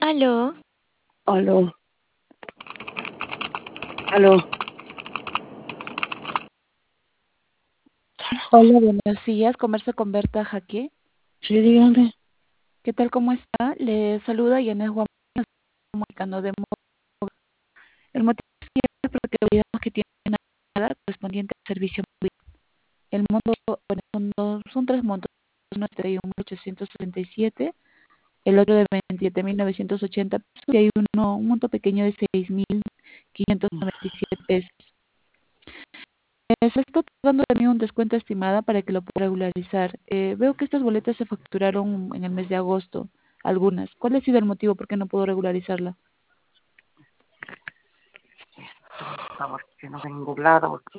Aló, Aló, aló. Hola, buenos días. Converso con Berta Jaque. Sí, dígame. ¿Qué tal? ¿Cómo está? Le saluda Yanes Juan, comunicando de móvil. El motivo es porque olvidamos que tiene una llamada correspondiente al servicio móvil. El monto, bueno, son tres montos. Uno es de 31.867, el otro de 27.980 pesos y hay un monto pequeño de 6.597 pesos. Se está dando también un descuento estimada para que lo pueda regularizar. Veo que estas boletas se facturaron en el mes de agosto, algunas. ¿Cuál ha sido el motivo por qué no puedo regularizarla? Porque no tengo plata, porque